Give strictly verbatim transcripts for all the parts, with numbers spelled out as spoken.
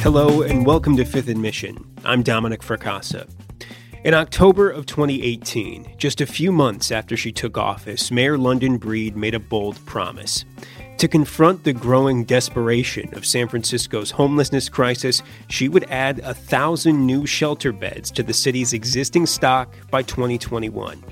Hello and welcome to Fifth and Mission. I'm Dominic Fracassa. In October of twenty eighteen, just a few months after she took office, Mayor London Breed made a bold promise. To confront the growing desperation of San Francisco's homelessness crisis, she would add a thousand new shelter beds to the city's existing stock by twenty twenty-one.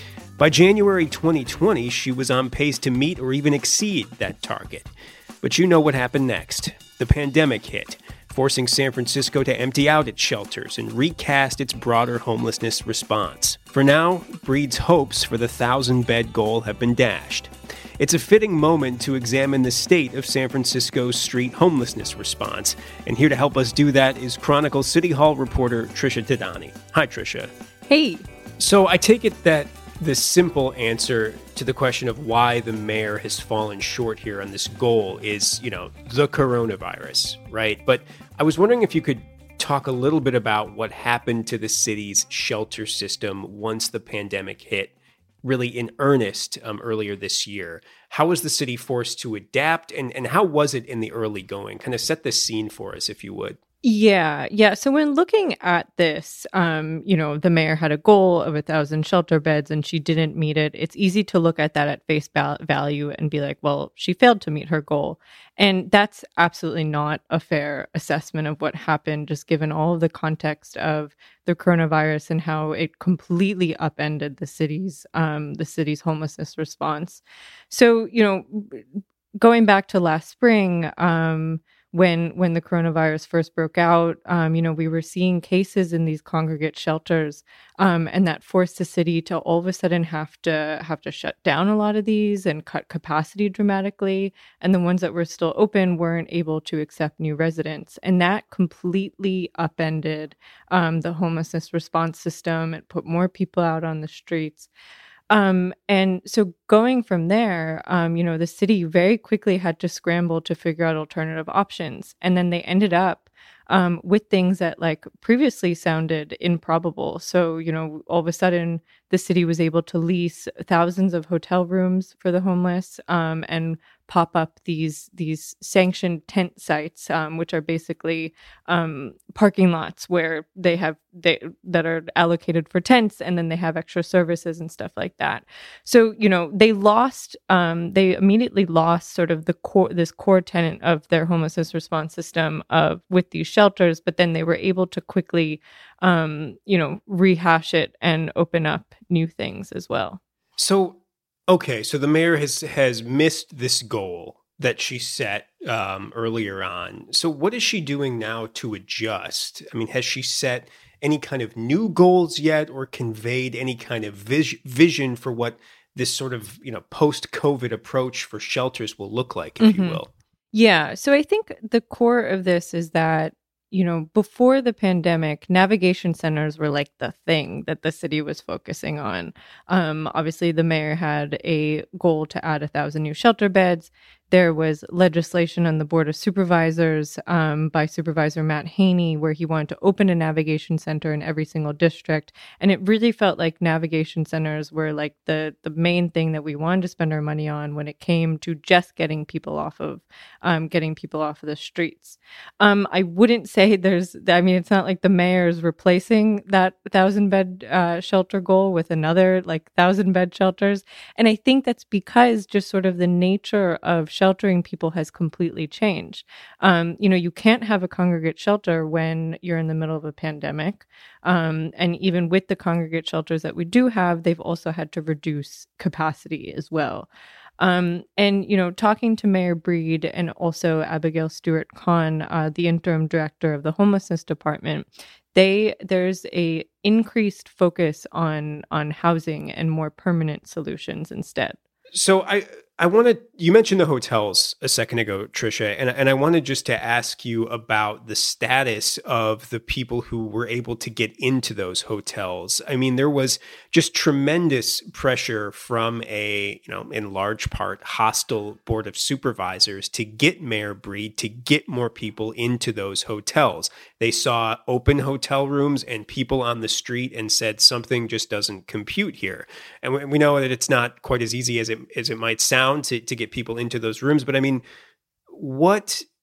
By January twenty twenty, she was on pace to meet or even exceed that target. But you know what happened next. The pandemic hit, forcing San Francisco to empty out its shelters and recast its broader homelessness response. For now, Breed's hopes for the thousand-bed goal have been dashed. It's a fitting moment to examine the state of San Francisco's street homelessness response, and here to help us do that is Chronicle City Hall reporter Trisha Thadani. Hi, Trisha. Hey. So I take it that the simple answer to the question of why the mayor has fallen short here on this goal is, you know, the coronavirus, right? But I was wondering if you could talk a little bit about what happened to the city's shelter system once the pandemic hit, really in earnest um, earlier this year. How was the city forced to adapt, and, and how was it in the early going? Kind of set the scene for us, if you would. Yeah, yeah. So when looking at this, um, you know, the mayor had a goal of a thousand shelter beds and she didn't meet it. It's easy to look at that at face val- value and be like, well, she failed to meet her goal. And that's absolutely not a fair assessment of what happened, just given all of the context of the coronavirus and how it completely upended the city's, um, the city's homelessness response. So, you know, going back to last spring, um, When when the coronavirus first broke out, um, you know, we were seeing cases in these congregate shelters, um, and that forced the city to all of a sudden have to have to shut down a lot of these and cut capacity dramatically. And the ones that were still open weren't able to accept new residents, and that completely upended um, the homelessness response system. It put more people out on the streets. Um, and so going from there, um, you know, the city very quickly had to scramble to figure out alternative options. And then they ended up um, with things that like previously sounded improbable. So, you know, all of a sudden the city was able to lease thousands of hotel rooms for the homeless um, and pop up these these sanctioned tent sites, um, which are basically um, parking lots where they have they that are allocated for tents, and then they have extra services and stuff like that. So you know they lost, um, they immediately lost sort of the core this core tenet of their homelessness response system of with these shelters, but then they were able to quickly, um, you know, rehash it and open up new things as well. So. Okay, so the mayor has has missed this goal that she set um, earlier on. So what is she doing now to adjust? I mean, has she set any kind of new goals yet, or conveyed any kind of vis- vision for what this sort of, you know, post-COVID approach for shelters will look like, if mm-hmm. you will? Yeah, so I think the core of this is that, you know, before the pandemic, navigation centers were like the thing that the city was focusing on. Um, obviously, the mayor had a goal to add a thousand new shelter beds. There was legislation on the Board of Supervisors um, by Supervisor Matt Haney, where he wanted to open a navigation center in every single district. And it really felt like navigation centers were like the, the main thing that we wanted to spend our money on when it came to just getting people off of um, getting people off of the streets. Um, I wouldn't say there's, I mean, it's not like the mayor is replacing that thousand bed uh, shelter goal with another like thousand bed shelters. And I think that's because just sort of the nature of sheltering people has completely changed. Um, you know, you can't have a congregate shelter when you're in the middle of a pandemic. Um, and even with the congregate shelters that we do have, they've also had to reduce capacity as well. Um, and, you know, talking to Mayor Breed and also Abigail Stewart-Kahn, uh, the interim director of the homelessness department, they there's a increased focus on on housing and more permanent solutions instead. So I I wanted, you mentioned the hotels a second ago, Trisha, and, and I wanted just to ask you about the status of the people who were able to get into those hotels. I mean, there was just tremendous pressure from a, you know, in large part, hostile board of supervisors to get Mayor Breed to get more people into those hotels. They saw open hotel rooms and people on the street and said something just doesn't compute here. And we, we know that it's not quite as easy as it as it might sound to, to get people into those rooms. But I mean, what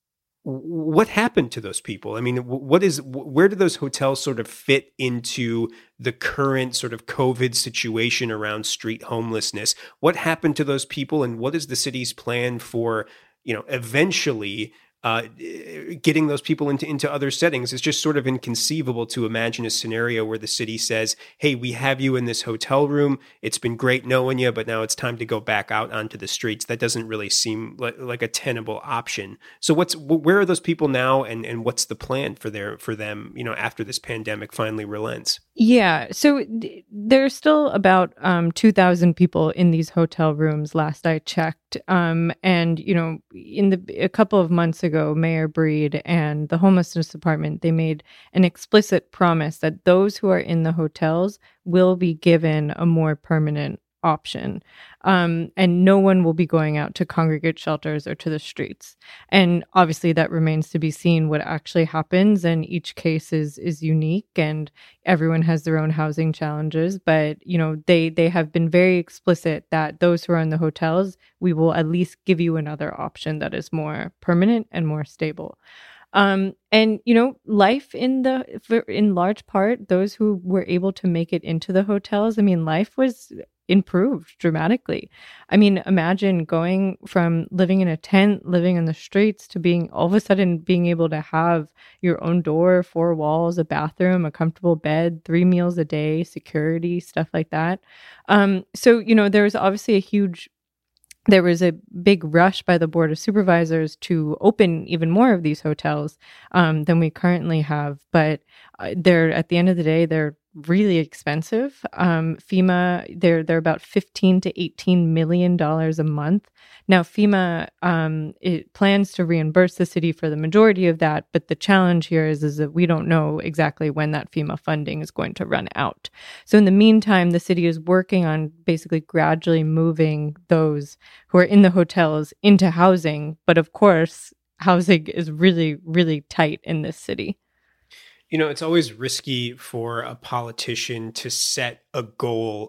what happened to those people? I mean, what is, where do those hotels sort of fit into the current sort of COVID situation around street homelessness? What happened to those people, and what is the city's plan for, you know, eventually uh, getting those people into, into other settings? It's just sort of inconceivable to imagine a scenario where the city says, hey, we have you in this hotel room. It's been great knowing you, but now it's time to go back out onto the streets. That doesn't really seem like, like a tenable option. So what's, where are those people now, and, and what's the plan for their, for them, you know, after this pandemic finally relents? Yeah. So th- there's still about um, two thousand people in these hotel rooms, last I checked. Um, and, you know, in the a couple of months ago, Mayor Breed and the homelessness department, they made an explicit promise that those who are in the hotels will be given a more permanent option. Um, and no one will be going out to congregate shelters or to the streets. And obviously that remains to be seen what actually happens. And each case is is unique, and everyone has their own housing challenges. But, you know, they they have been very explicit that those who are in the hotels, we will at least give you another option that is more permanent and more stable. Um, and, you know, life in the, for, in large part, those who were able to make it into the hotels, I mean, life was improved dramatically. I mean, imagine going from living in a tent, living in the streets, to being all of a sudden being able to have your own door, four walls, a bathroom, a comfortable bed, three meals a day, security, stuff like that. Um, so, you know, there's obviously a huge There was a big rush by the Board of Supervisors to open even more of these hotels um, than we currently have. But uh, they're, at the end of the day, they're really expensive. Um, FEMA, they're they're about fifteen to eighteen million dollars a month. Now, FEMA um, it plans to reimburse the city for the majority of that, but the challenge here is, is that we don't know exactly when that FEMA funding is going to run out. So in the meantime, the city is working on basically gradually moving those who are in the hotels into housing. But of course, housing is really, really tight in this city. You know, it's always risky for a politician to set a goal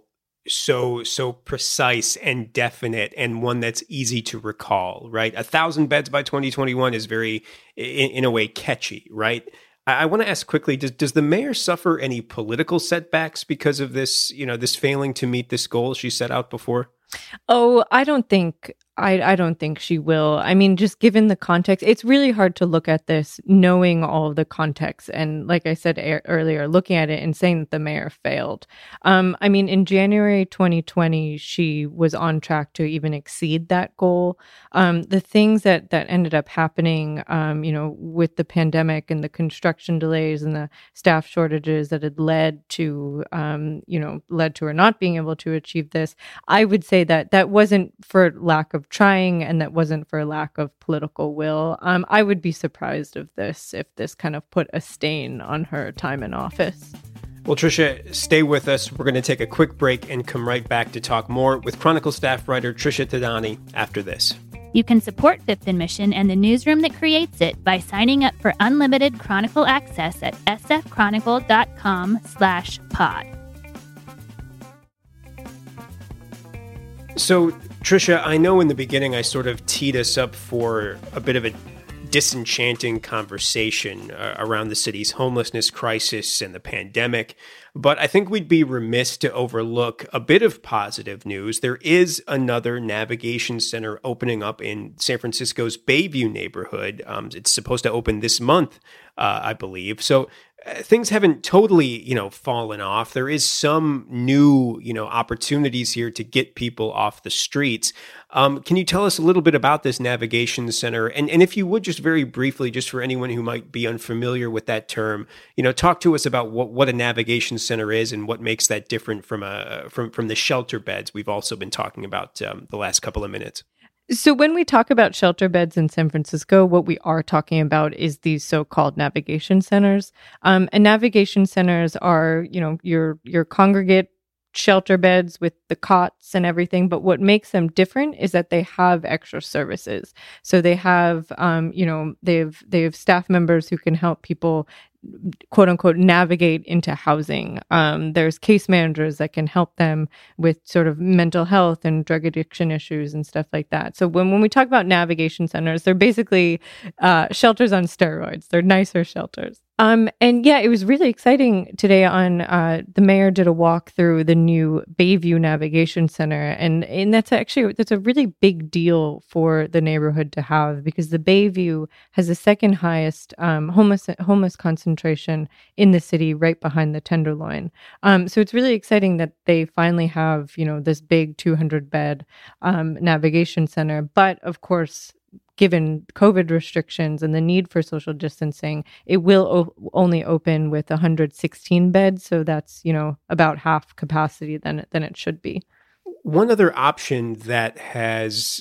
so so precise and definite, and one that's easy to recall, right? A thousand beds by twenty twenty-one is very, in, in a way, catchy, right? I, I want to ask quickly: Does does the mayor suffer any political setbacks because of this? You know, this failing to meet this goal she set out before? Oh, I don't think I, I don't think she will. I mean, just given the context, it's really hard to look at this knowing all of the context. And like I said a- earlier, looking at it and saying that the mayor failed. Um, I mean, in January twenty twenty, she was on track to even exceed that goal. Um, the things that, that ended up happening, um, you know, with the pandemic and the construction delays and the staff shortages that had led to, um, you know, led to her not being able to achieve this, I would say that that wasn't for lack of trying, and that wasn't for lack of political will. Um, I would be surprised of this if this kind of put a stain on her time in office. Well, Tricia, stay with us. We're going to take a quick break and come right back to talk more with Chronicle staff writer Tricia Thadani after this. You can support Fifth and Mission and the newsroom that creates it by signing up for unlimited Chronicle access at sfchronicle.com slash pod. So, Tricia, I know in the beginning I sort of teed us up for a bit of a disenchanting conversation uh, around the city's homelessness crisis and the pandemic, but I think we'd be remiss to overlook a bit of positive news. There is another navigation center opening up in San Francisco's Bayview neighborhood. Um, it's supposed to open this month, uh, I believe. So uh, things haven't totally, you know, fallen off. There is some new, you know, opportunities here to get people off the streets. Um, can you tell us a little bit about this navigation center? And, and if you would, just very briefly, just for anyone who might be unfamiliar with that term, you know, talk to us about what, what a navigation center is and what makes that different from a from from the shelter beds we've also been talking about um, the last couple of minutes. So when we talk about shelter beds in San Francisco, what we are talking about is these so-called navigation centers. Um, and navigation centers are, you know, your your congregate shelter beds with the cots and everything. But what makes them different is that they have extra services. So they have, um, you know, they have they have staff members who can help people quote unquote, navigate into housing. Um, there's case managers that can help them with sort of mental health and drug addiction issues and stuff like that. So when, when we talk about navigation centers, they're basically uh, shelters on steroids. They're nicer shelters. Um, and yeah, it was really exciting today on, uh, the mayor did a walk through the new Bayview Navigation Center. And, and that's actually, that's a really big deal for the neighborhood to have, because the Bayview has the second highest, um, homeless, homeless concentration in the city, right behind the Tenderloin. Um, so it's really exciting that they finally have, you know, this big two hundred bed, um, navigation center. But of course, given COVID restrictions and the need for social distancing, it will o- only open with one hundred sixteen beds. So that's, you know, about half capacity than, than it should be. One other option that has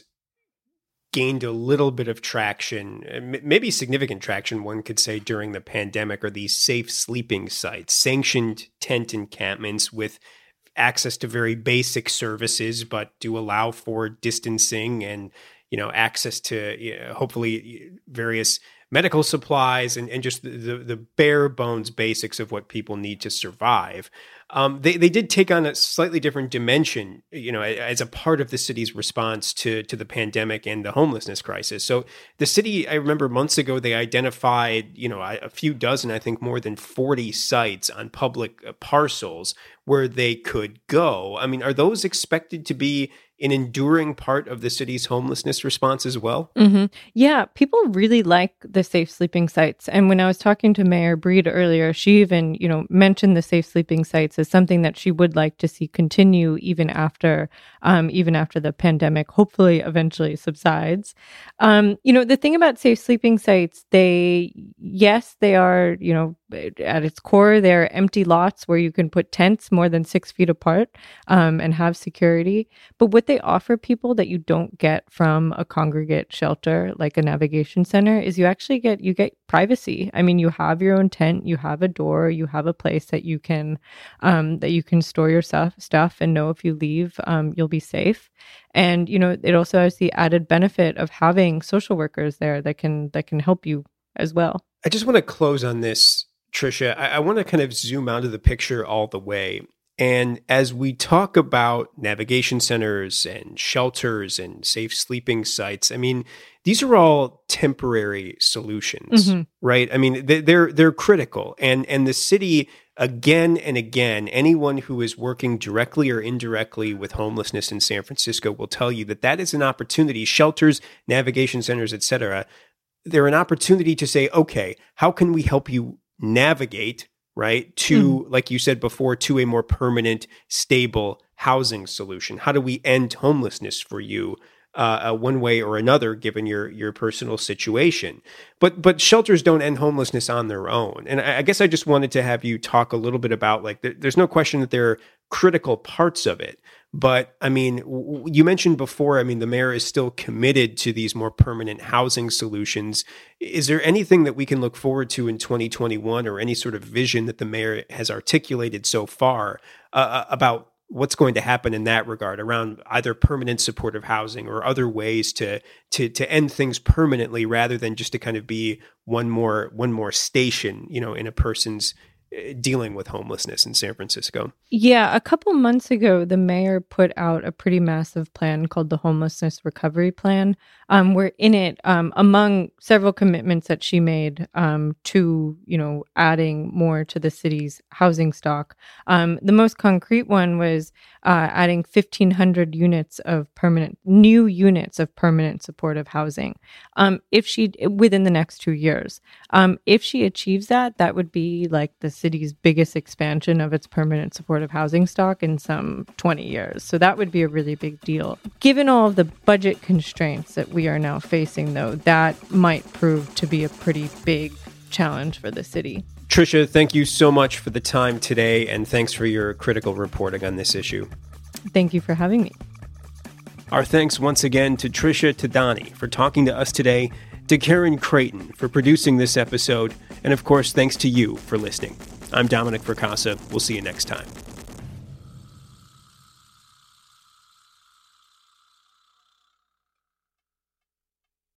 gained a little bit of traction, maybe significant traction, one could say, during the pandemic, are these safe sleeping sites, sanctioned tent encampments with access to very basic services, but do allow for distancing and, you know, access to, you know, hopefully various medical supplies and, and just the, the, the bare bones basics of what people need to survive. Um, they, they did take on a slightly different dimension, you know, as a part of the city's response to, to the pandemic and the homelessness crisis. So the city, I remember months ago, they identified, you know, a few dozen, I think more than forty sites on public parcels where they could go. I mean, are those expected to be an enduring part of the city's homelessness response as well? Mm-hmm. Yeah, people really like the safe sleeping sites. And when I was talking to Mayor Breed earlier, she even, you know, mentioned the safe sleeping sites as something that she would like to see continue even after, um, even after the pandemic, hopefully eventually subsides. Um, you know, the thing about safe sleeping sites, they, yes, they are, you know, at its core, they're empty lots where you can put tents more than six feet apart, um, and have security. But what they offer people that you don't get from a congregate shelter, like a navigation center, is you actually get, you get privacy. I mean, you have your own tent, you have a door, you have a place that you can, um, that you can store your stuff, stuff and know if you leave, um, you'll be safe. And, you know, it also has the added benefit of having social workers there that can, that can help you as well. I just want to close on this, Tricia. I, I want to kind of zoom out of the picture all the way. And as we talk about navigation centers and shelters and safe sleeping sites, I mean, these are all temporary solutions, mm-hmm. right? I mean, they're they're critical. And and the city, again and again, anyone who is working directly or indirectly with homelessness in San Francisco will tell you that that is an opportunity. Shelters, navigation centers, et cetera, they're an opportunity to say, okay, how can we help you navigate, right, to, mm. like you said before, to a more permanent, stable housing solution? How do we end homelessness for you, uh, uh, one way or another, given your your personal situation? But but shelters don't end homelessness on their own. And I, I guess I just wanted to have you talk a little bit about, like, th- there's no question that they're critical parts of it. But I mean, w- you mentioned before, I mean, the mayor is still committed to these more permanent housing solutions. Is there anything that we can look forward to in twenty twenty-one, or any sort of vision that the mayor has articulated so far uh, about what's going to happen in that regard, around either permanent supportive housing or other ways to to to end things permanently, rather than just to kind of be one more one more station, you know, in a person's dealing with homelessness in San Francisco? Yeah, a couple months ago, the mayor put out a pretty massive plan called the Homelessness Recovery Plan, um, where in it, um, among several commitments that she made um, to, you know, adding more to the city's housing stock, um, the most concrete one was uh, adding fifteen hundred units of permanent, new units of permanent supportive housing. Um, if she, within the next two years, um, if she achieves that, that would be like the city's biggest expansion of its permanent supportive housing stock in some twenty years. So that would be a really big deal. Given all of the budget constraints that we are now facing, though, that might prove to be a pretty big challenge for the city. Tricia, thank you so much for the time today, and thanks for your critical reporting on this issue. Thank you for having me. Our thanks once again to Tricia Tadani for talking to us today, to Karen Creighton for producing this episode, and of course, thanks to you for listening. I'm Dominic Fracassa. We'll see you next time.